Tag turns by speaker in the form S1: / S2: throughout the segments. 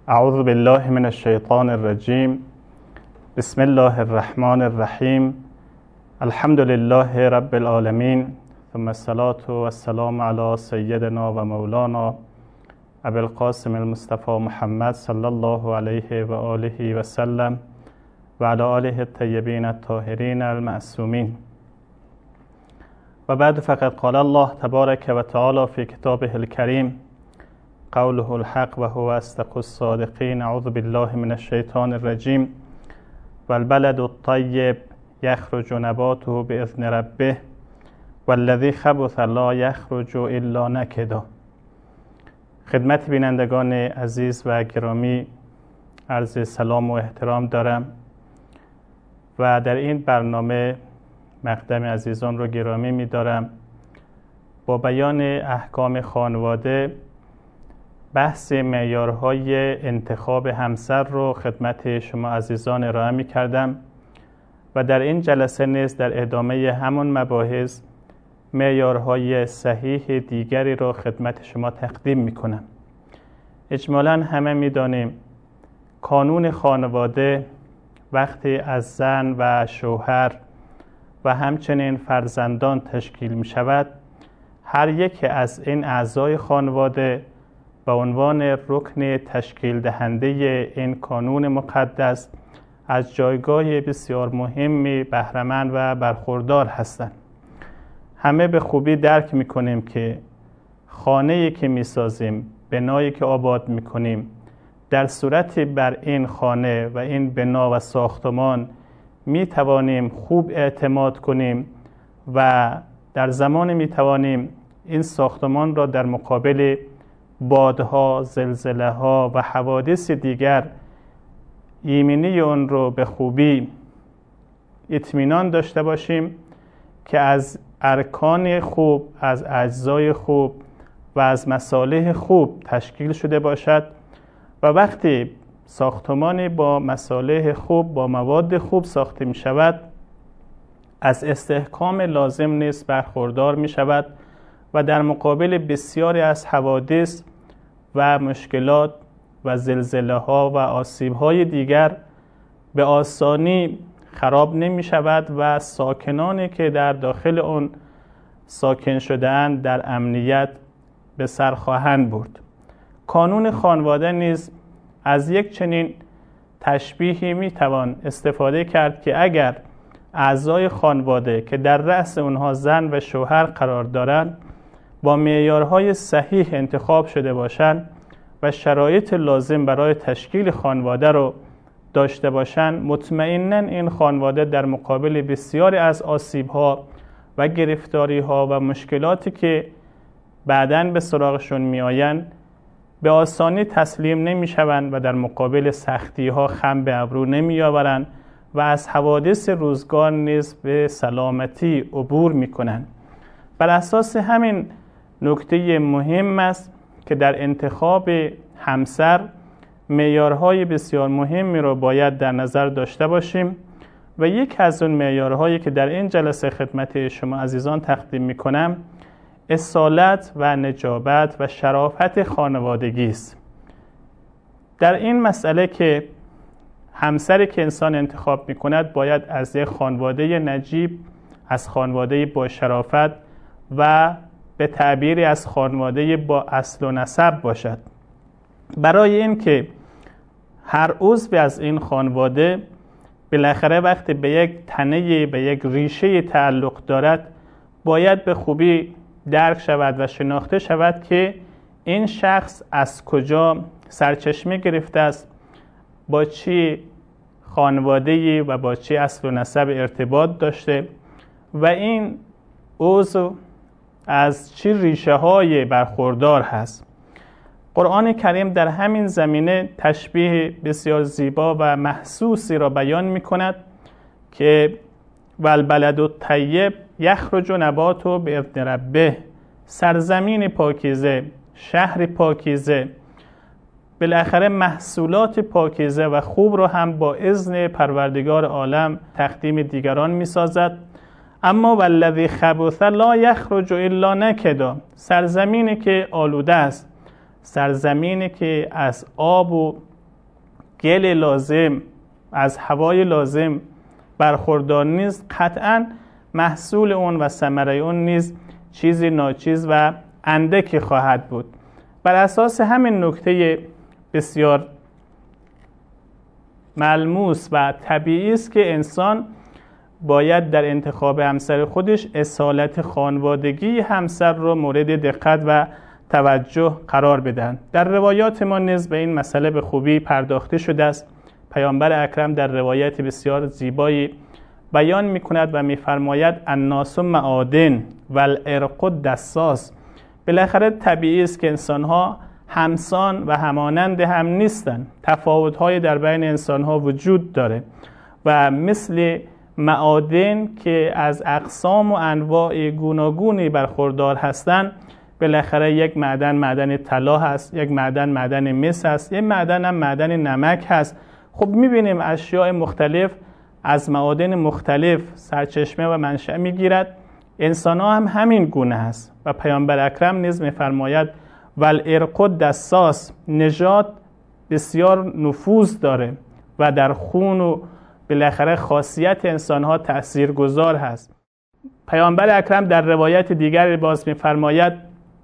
S1: اعوذ بالله من الشیطان الرجیم. بسم الله الرحمن الرحیم. الحمد لله رب العالمین، ثم الصلاة والسلام علی سیدنا و مولانا ابی القاسم المصطفى محمد صلی الله علیه و آله و سلم و علی آله الطیبین الطاهرین المعصومین. و بعد، فقد قال الله تبارک و تعالی فی کتابه الکریم قوله الحق و هو اصدق الصادقین. اعوذ بالله من الشیطان الرجیم. والبلد الطیب یخرج نباته باذن ربه والذی خبث لا یخرج الا نکدا. خدمت بینندگان عزیز و گرامی عرض سلام و احترام دارم و در این برنامه مقدم عزیزان رو گرامی می‌دارم. با بیان احکام خانواده بحث معیارهای انتخاب همسر رو خدمت شما عزیزان ارائه می‌کردم و در این جلسه نیز در ادامه همون مباحث معیارهای صحیح دیگری رو خدمت شما تقدیم می‌کنم. اجمالاً همه می‌دانیم قانون خانواده وقتی از زن و شوهر و همچنین فرزندان تشکیل می‌شود، هر یک از این اعضای خانواده به عنوان رکن تشکیل دهنده این قانون مقدس از جایگاه بسیار مهمی بهره‌مند و برخوردار هستند. همه به خوبی درک می‌کنیم که خانه‌ای که می‌سازیم، بنایی که آباد می‌کنیم، در صورتی بر این خانه و این بنا و ساختمان می‌توانیم خوب اعتماد کنیم و در زمان می‌توانیم این ساختمان را در مقابل بادها، زلزله‌ها و حوادث دیگر ایمنی اون رو به خوبی اطمینان داشته باشیم که از ارکان خوب، از اجزای خوب و از مصالح خوب تشکیل شده باشد و وقتی ساختمانی با مصالح خوب، با مواد خوب ساخته می شود، از استحکام لازم نیز برخوردار می شود و در مقابل بسیاری از حوادث و مشکلات و زلزله ها و آسیب های دیگر به آسانی خراب نمی شود و ساکنانی که در داخل اون ساکن شده‌اند در امنیت به سر خواهند برد. قانون خانواده نیز از یک چنین تشبیهی می توان استفاده کرد که اگر اعضای خانواده که در رأس اونها زن و شوهر قرار دارند با معیارهای صحیح انتخاب شده باشند و شرایط لازم برای تشکیل خانواده رو داشته باشند، مطمئناً این خانواده در مقابل بسیاری از آسیب‌ها و گرفتاری‌ها و مشکلاتی که بعداً به سراغشون می‌آیند به آسانی تسلیم نمی‌شوند و در مقابل سختی‌ها خم به ابرو نمی‌آورند و از حوادث روزگار نیز به سلامتی عبور می‌کنند. بر اساس همین نکته مهم است که در انتخاب همسر معیارهای بسیار مهمی را باید در نظر داشته باشیم و یک از اون معیارهایی که در این جلسه خدمت شما عزیزان تقدیم می‌کنم اصالت و نجابت و شرافت خانوادگی است. در این مسئله که همسری که انسان انتخاب می‌کند باید از یک خانواده نجیب، از خانواده با شرافت و به تعبیری از خانواده با اصل و نسب باشد. برای این که هر عضو از این خانواده بالاخره وقتی به یک تنه، به یک ریشه تعلق دارد، باید به خوبی درک شود و شناخته شود که این شخص از کجا سرچشمه گرفته است، با چی خانواده‌ای و با چی اصل و نسب ارتباط داشته و این عضو از چه ریشه‌های برخوردار هست. قرآن کریم در همین زمینه تشبیه بسیار زیبا و محسوسی را بیان می‌کند که والبلد الطیب یخرج نباته باذن ربه. سرزمین پاکیزه، شهر پاکیزه، بالاخره محصولات پاکیزه و خوب را هم با اذن پروردگار عالم تقدیم دیگران می‌سازد. اما والذی خبث لا یخرج الا نکدا. سرزمینی که آلوده است، سرزمینی که از آب و گل لازم، از هوای لازم برخوردار نیست، قطعاً محصول اون و ثمره اون نیز چیزی ناچیز و اندکی خواهد بود. بر اساس همین نکته بسیار ملموس و طبیعی است که انسان باید در انتخاب همسر خودش اصالت خانوادگی همسر رو مورد دقت و توجه قرار بدن. در روایات ما نیز به این مسئله به خوبی پرداخته شده است. پیامبر اکرم در روایت بسیار زیبایی بیان می‌کند و می‌فرماید الناس معادن والعرق دساس. بالاخره طبیعی است که انسان‌ها همسان و همانند هم نیستند. تفاوت‌های در بین انسان‌ها وجود داره و مثل معادن که از اقسام و انواع گوناگونی برخوردار هستند، بالاخره یک معدن طلا هست، یک معدن مس هست، یک معدن هم معدن نمک هست. خب می‌بینیم اشیاء مختلف از معادن مختلف سرچشمه و منشأ می‌گیرد. انسان‌ها هم همین گونه هست و پیامبر اکرم نیز می‌فرماید والعرق دساس، نژاد بسیار نفوذ داره و در خون و بالاخره خاصیت انسان‌ها تأثیرگذار هست. پیامبر اکرم در روایت دیگری باز می‌فرماید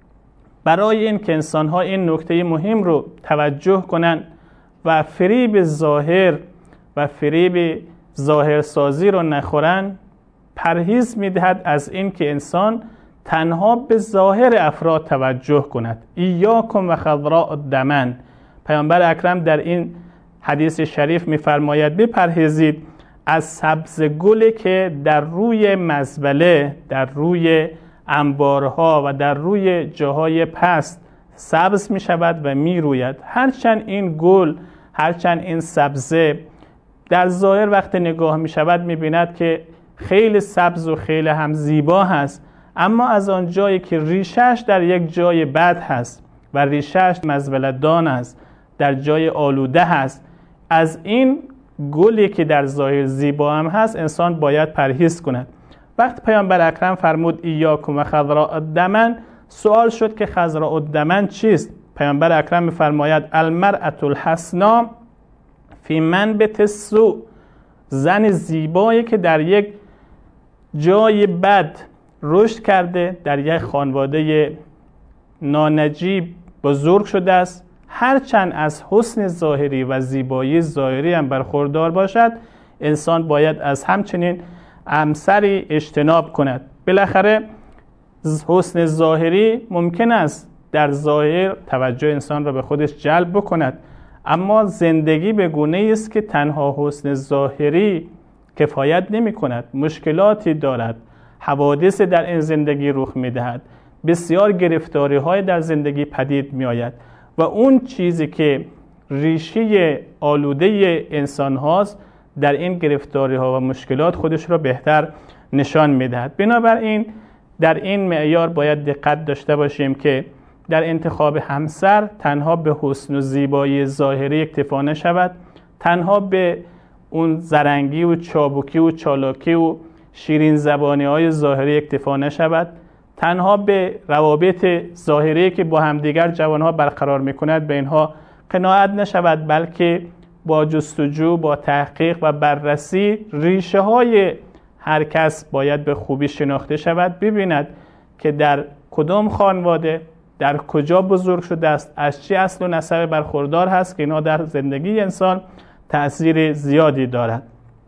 S1: برای این که انسان‌ها این نکته مهم رو توجه کنند و فریب ظاهر و فریب ظاهرسازی رو نخورن، پرهیز می‌دهد از این که انسان تنها به ظاهر افراد توجه کند. ایاکم و خضراء الدمن. پیامبر اکرم در این حدیث شریف می‌فرماید بپرهیزید از سبز گلی که در روی مزبله، در روی انبارها و در روی جاهای پست سبز می‌شود و می‌روید. هرچند این گل، هرچند این سبزه در ظاهر وقت نگاه می‌شود می‌بیند که خیلی سبز و خیلی هم زیبا هست، اما از آن جایی که ریشش در یک جای بد هست و ریشش مزبله‌دان است، در جای آلوده هست، از این گلی که در ظاهر زیبا هم هست انسان باید پرهیز کند. وقت پیامبر اکرم فرمود ایاکم و خضراء الدمن، سوال شد که خضراء الدمن چیست؟ پیامبر اکرم می‌فرماید المرأة الحسنا فی منبت السوء، زن زیبایی که در یک جای بد رشد کرده، در یک خانواده نانجیب بزرگ شده است، هرچند از حسن ظاهری و زیبایی ظاهری هم برخوردار باشد، انسان باید از همچنین همسری اجتناب کند. بالاخره حسن ظاهری ممکن است در ظاهر توجه انسان را به خودش جلب بکند، اما زندگی به گونه‌ای است که تنها حسن ظاهری کفایت نمی کند. مشکلاتی دارد، حوادث در این زندگی رخ می دهد، بسیار گرفتاری های در زندگی پدید می آید و اون چیزی که ریشه آلوده انسان هاست در این گرفتاری ها و مشکلات خودش را بهتر نشان می دهد. بنابراین در این معیار باید دقت داشته باشیم که در انتخاب همسر تنها به حسن و زیبایی ظاهری اکتفا نشود، تنها به اون زرنگی و چابکی و چالاکی و شیرین زبانی های ظاهری اکتفا نشود، تنها به روابط ظاهری که با همدیگر جوانها برقرار میکند به اینها قناعت نشود، بلکه با جستجو، با تحقیق و بررسی ریشه های هر کس باید به خوبی شناخته شود، ببیند که در کدام خانواده، در کجا بزرگ شده است، از چه اصل و نسب برخوردار هست که اینا در زندگی انسان تأثیر زیادی دارد.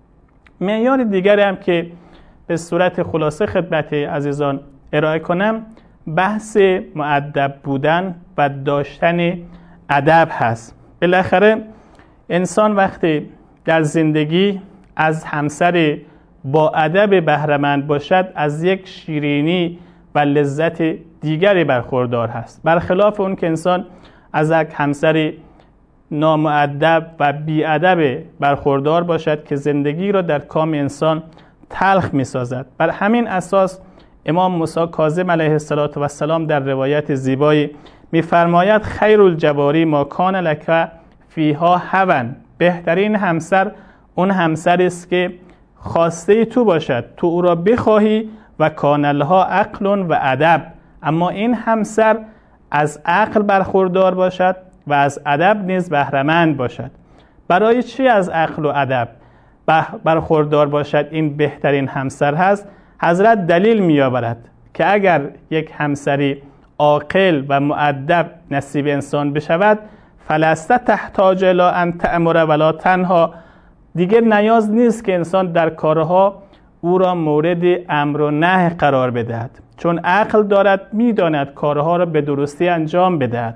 S1: معیار دیگری هم که به صورت خلاصه خدمت عزیزان ارائه کنم، بحث مؤدب بودن و داشتن ادب هست. بالاخره انسان وقتی در زندگی از همسر با ادب بهره مند باشد، از یک شیرینی و لذت دیگری برخوردار هست، برخلاف اون که انسان از یک همسر نامؤدب و بی‌ادب برخوردار باشد که زندگی را در کام انسان تلخ می‌سازد. بر همین اساس امام موسی کاظم علیه السلام در روایت زیبایی می‌فرماید خیر الجواری ما کان لک فیها هوى، بهترین همسر اون همسر است که خواسته تو باشد، تو او را بخواهی، و کان لها عقل و ادب، اما این همسر از عقل برخوردار باشد و از ادب نیز بهره مند باشد. برای چی از عقل و ادب برخوردار باشد این بهترین همسر هست؟ حضرت دلیل می‌آورد که اگر یک همسری عاقل و مؤدب نصیب انسان بشود، فلست تحتاج الی ان تأمر ولا تنها، دیگر نیاز نیست که انسان در کارها او را مورد امر و نهی قرار بدهد، چون عقل دارد، میداند کارها را به درستی انجام بدهد.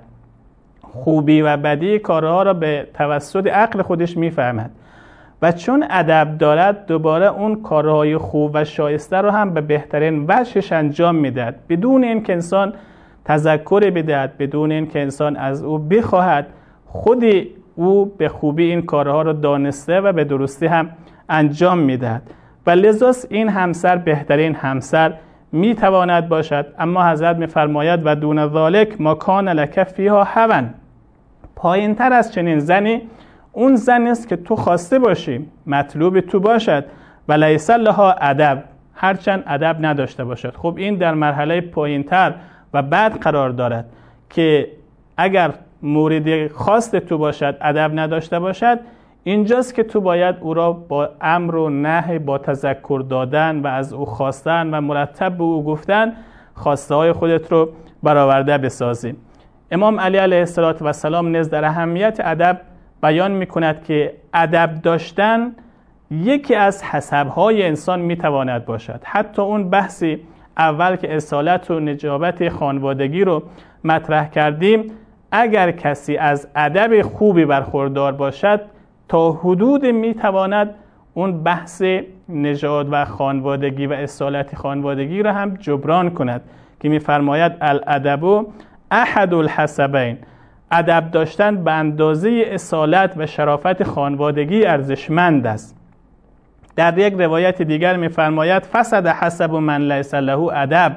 S1: خوبی و بدی کارها را به توسط عقل خودش میفهمد و چون ادب دارد دوباره اون کارهای خوب و شایسته را هم به بهترین وجهش انجام میدهد، بدون اینکه انسان تذکر بدهد، بدون اینکه انسان از او بخواهد. خودی او به خوبی این کارها را دانسته و به درستی هم انجام میدهد و لذاست این همسر بهترین همسر میتواند باشد. اما حضرت میفرماید و دون ذالک ما کان لک فیها هوى، پایین تر از چنین زنی اون زن است که تو خواسته باشی، مطلوب تو باشد، و لیس لها ادب، هرچند ادب نداشته باشد. خب این در مرحله پایین تر و بعد قرار دارد که اگر مورد خواست تو باشد، ادب نداشته باشد، اینجاست که تو باید او را با امر و نهی، با تذکر دادن و از او خواستن و مرتب به او گفتن خواسته های خودت رو برآورده بسازی. امام علی علیه السلام نیز در اهمیت ادب بیان میکند که ادب داشتن یکی از حسبهای انسان میتواند باشد. حتی اون بحثی اول که اصالت و نجابت خانوادگی رو مطرح کردیم، اگر کسی از ادب خوبی برخوردار باشد تا حدود میتواند اون بحث نژاد و خانوادگی و اصالت خانوادگی را هم جبران کند که میفرماید الادب احد الحسبین، ادب داشتن به اندازه اصالت و شرافت خانوادگی ارزشمند است. در یک روایت دیگر میفرماید فسد حسب من لیس له ادب،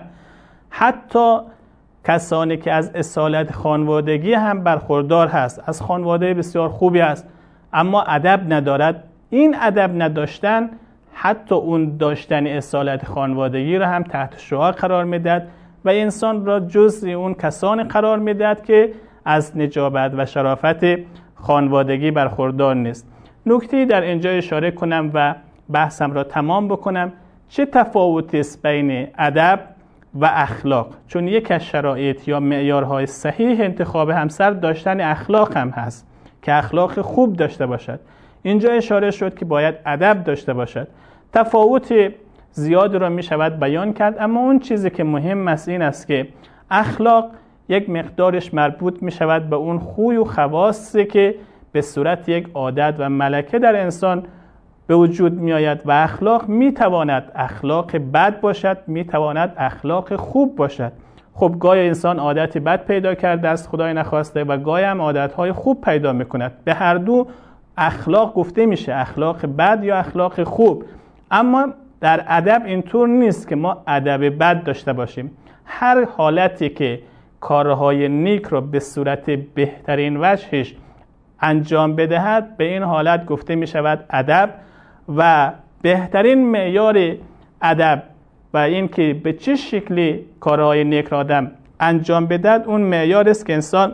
S1: حتی کسانی که از اصالت خانوادگی هم برخوردار هست، از خانواده بسیار خوبی است، اما ادب ندارد، این ادب نداشتن حتی اون داشتن اصالت خانوادگی را هم تحت شعاع قرار میدهد و انسان را جزء اون کسانی قرار میدهد که از نجابت و شرافت خانوادگی برخوردار نیست. نکته در اینجا اشاره کنم و بحثم را تمام بکنم. چه تفاوتی است بین ادب و اخلاق؟ چون یک از شرایط یا معیارهای صحیح انتخاب همسر داشتن اخلاق هم هست که اخلاق خوب داشته باشد. اینجا اشاره شد که باید ادب داشته باشد. تفاوت زیاد را می شود بیان کرد، اما اون چیزی که مهم است این است که اخلاق یک مقدارش مربوط می شود به اون خوی و خواصی که به صورت یک عادت و ملکه در انسان به وجود می آید و اخلاق می تواند اخلاق بد باشد، می تواند اخلاق خوب باشد. خب گاهی انسان عادت بد پیدا کرده است خدای نخواسته و گاهی هم عادتهای خوب پیدا می کند. به هر دو اخلاق گفته میشه، اخلاق بد یا اخلاق خوب. اما در ادب اینطور نیست که ما ادب بد داشته باشیم. هر حالتی که کارهای نیک را به صورت بهترین وجهش انجام بدهد به این حالت گفته می شود ادب. و بهترین معیار ادب و این که به چه شکلی کارهای نیک را آدم انجام بدهد اون معیار است که انسان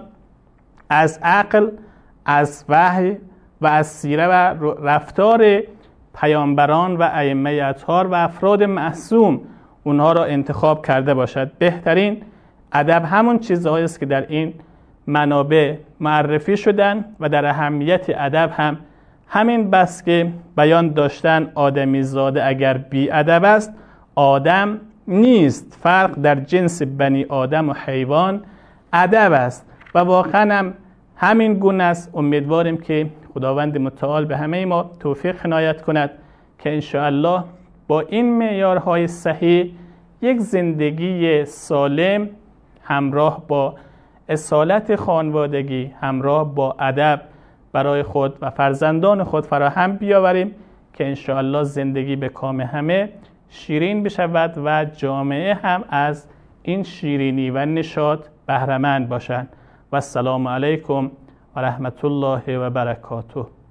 S1: از عقل، از وحی و از سیره و رفتار پیامبران و ائمه اطهار و افراد معصوم اونها را انتخاب کرده باشد. بهترین ادب همون چیزهایی است که در این منابع معرفی شدن و در اهمیت ادب هم همین بس که بیان داشتن آدمی زاده اگر بی ادب است آدم نیست، فرق در جنس بنی آدم و حیوان ادب است و واقعا هم همین گونه است. امیدواریم که خداوند متعال به همه ما توفیق عنایت کند که انشاءالله با این معیارهای صحیح یک زندگی سالم همراه با اصالت خانوادگی، همراه با ادب برای خود و فرزندان خود فراهم بیاوریم که انشاءالله زندگی به کام همه شیرین بشود و جامعه هم از این شیرینی و نشاط بهره‌مند باشند. و السلام علیکم و رحمت الله و برکاته.